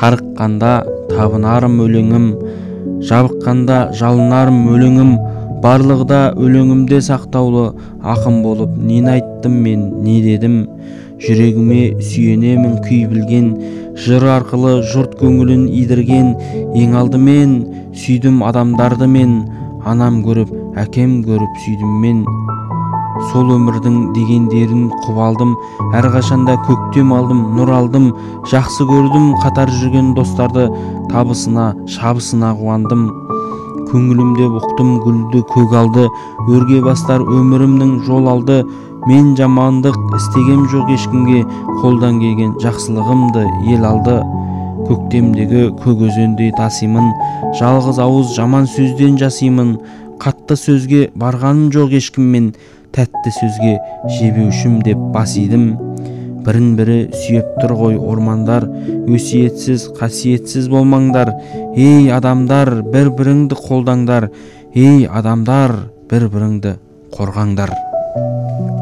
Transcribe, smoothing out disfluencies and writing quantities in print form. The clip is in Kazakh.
Қарыққанда табынарым өлеңім, жабыққанда жалынарым өлеңім, барлығы да өлеңімде сақтаулы. Ақын болып нені айттым мен, не дедім? Жүрегіме сүйенемін күй білген, жыр арқылы жұрт көңілін идірген. Ең алдымен сүйдім адамдарды мен, анам көріп, әкем көріп сүйдім мен. Сол өмірдің дегендерін құп алдым, әрқашанда көктем алдым, нұр алдым. Жақсы көрдім қатар жүрген достарды, табысына, шабысына қуандым. Көңілімде бұқтым гүлді көк алды, өрге бастар өмірімнің жол алды. Мен жамандық істегем жоқ ешкімге, қолдан келген жақсылығымды ел алды. Көктемдегі көк өзендей тасимын, жалғыз ауыз жаман сөзден жасимын. Қатты сөзге барғаным жоқ ешкіммен, тәтті сөзге жебеушім деп басидым. Бірін-бірі сүйеп тұр ғой ормандар, өсиетсіз, қасиетсіз болмаңдар. Ей адамдар, бір-біріңді қолдаңдар. Ей адамдар, бір-біріңді қорғаңдар.